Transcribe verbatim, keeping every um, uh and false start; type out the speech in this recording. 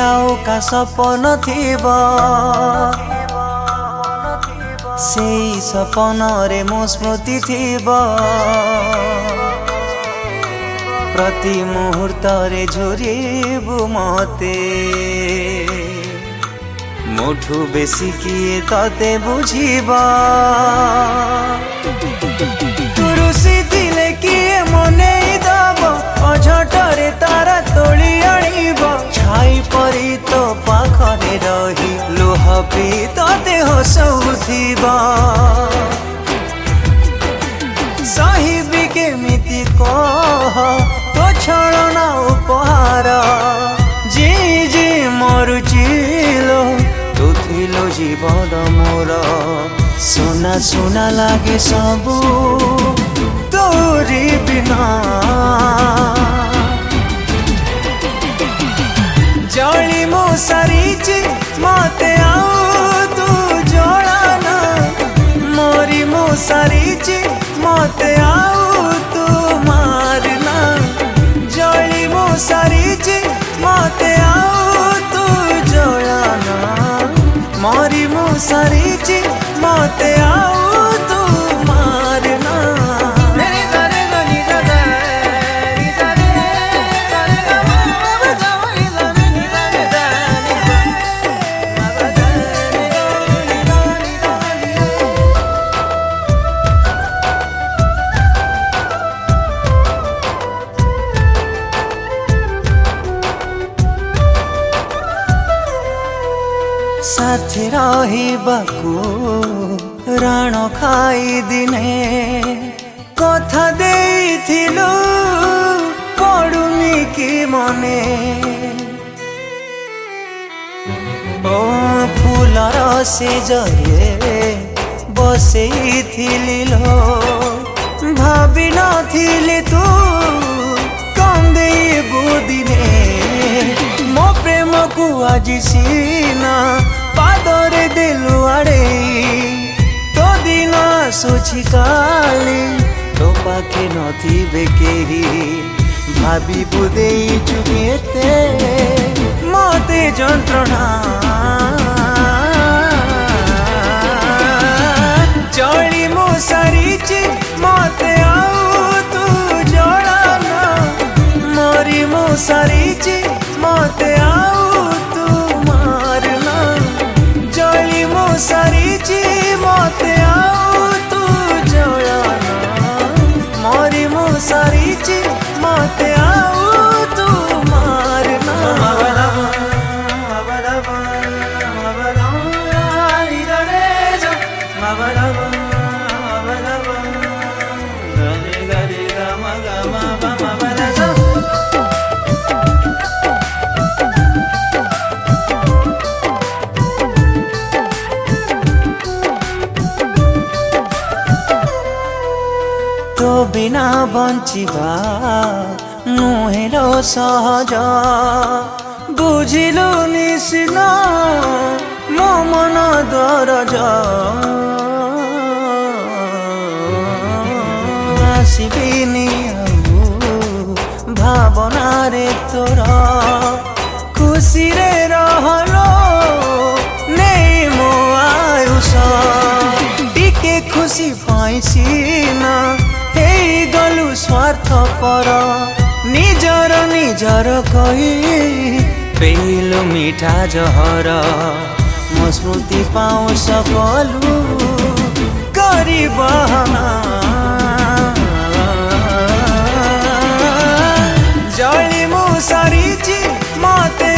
आउ का सपन थिबा सेई सपन रे मो स्मृति थिबा प्रति मुहूर्त रे झुरिबु मते मोठू बेसी किए तते बुझिबा तुरुसी दिले किए मने दब अझटरे तारा तोली आनिब छाई परी तो पाखरे रही लुह पी तते हसौथिबा साहिबी केमिति कह तो छलना उपहार जी जी मरुचिलो तू थिलो जीवन मोर सुना सुना लागे सबू तोरी बिना जली मो सारीची मते आउ तू जलाना मोरी मो सारीची मते आउ तू मारना जली मो सारीची मते आउ तू जलाना मोरी मो सारीची मते आउ तू मारना साथी रहिबाकू राण खाई दिने कथा देइथिलु पडुनी कि मने ओ फूलर सेजरे बसेइथिलि लो भाबी नथिलि तू कंदेइबु दिने मो प्रेम को आज सीना पादरे दिलु आड़े तो दिन आसुछि काली तो पाखे नथिबे केही भाबी बुदेइछु केते मते जंत्रणा जली मो सारीची मते आउ तू जलाना मोरी मो सारीची मते आउ तू मारना जली मो सारीची मते आउ तू जलाना मोरी मो सारीची मते आउ तू मारना तो बिना बंचिबा नुहेलो सहज बुझिलु निसिना मो मन दरज आसिबिनी आउ भावना रे तोर खुशी रे रहलो नहीं मो आयुष टिके खुशी पाइसिना गलु स्वार्थ पर निजर निजर कही पेलु मीठा जहर मो स्मृति पाऊ सकलु करी बहना जली मो सारीची मते